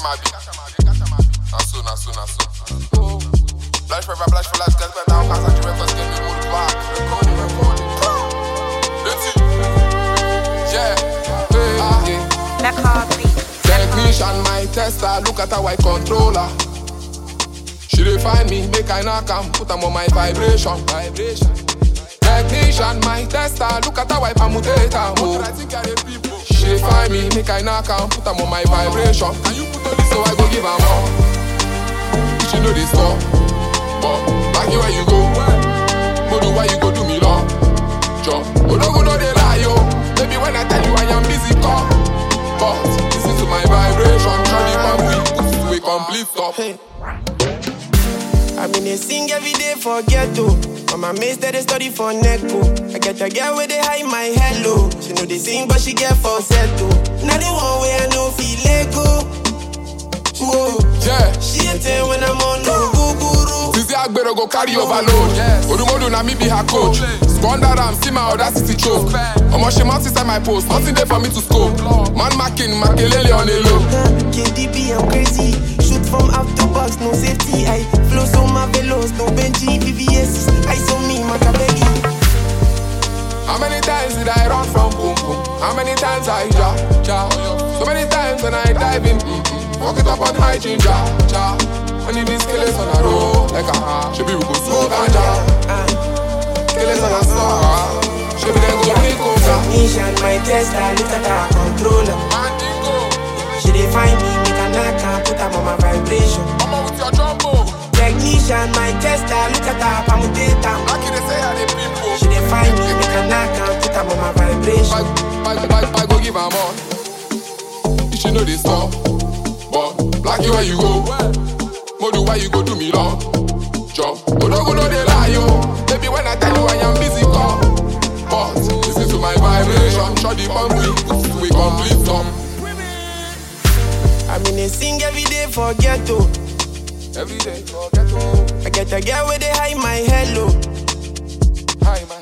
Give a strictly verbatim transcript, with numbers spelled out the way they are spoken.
Kashamabi. Naso, naso, naso. Blush forever, blush for life, get better. Cause I dream records, get me hold back. Recording, recording. Let's see. Yeah. Hey, ah. Black Heartbeat. Technician, my tester, look at how I controller. She dey find me, make I knock am, put am on my vibration. Vibration. Technician, my tester, look at how I permutate am. Oh. She dey find me, make I knock am, put am on my vibration. Can you put on this so I go give am more? She know this stuff, but back you where you go. Modu why you go do me long? Jump, Odogo no dey lie yo. Baby when I tell you I am busy, call. But listen to my vibration, turn the bamboo, put it to a complete stop. Hey. I mean, they sing every day for ghetto. Mama mates that they study for Neko. I get a girl where they hide my hello. She know they sing, but she get for settle. Now the one way I know feel Lego. Whoa. Yeah. She ain't tell when I'm on no guru. Sisi Agbero go carry overload. Yes. Odumodu na me be her coach. Squander am, see my audacity choke. Omo she mount inside my post, nothing there for me to scope. Man marking, Makelele on a low. K D B, I'm crazy. Shoot from out the box, no safety. I flow so marvelous, no Benji, V V S. I saw me, Macabegi. How many times did I run from boom boom? How many times I ja ja? So many times when I dive in, mm-mm. Walk it up on high ginger, ja. I need these killers on a roll, like a ha. Should be we go smoke and ja. Killers on a saw. Should be then go make over. Technician, my tester, look at her controller. She dey find me, make a knock and put her on my vibration. Come on with your jumbo. Technician, my tester, look at her permutator. Like they say I dey people. She dey find me, make a knock and put her on my vibration. I, I, I, I go give her more. You should know this stuff. But black you where you go. Modu why you go do me long? Jump. Odogo no dey lie yo. Baby when I tell you I am busy call. But listen to my vibration. Shut the bamboo, put it to a complete stop. I mean, they sing every day for ghetto. Every day for ghetto. I get a girl where they hide my hello. Hi, man.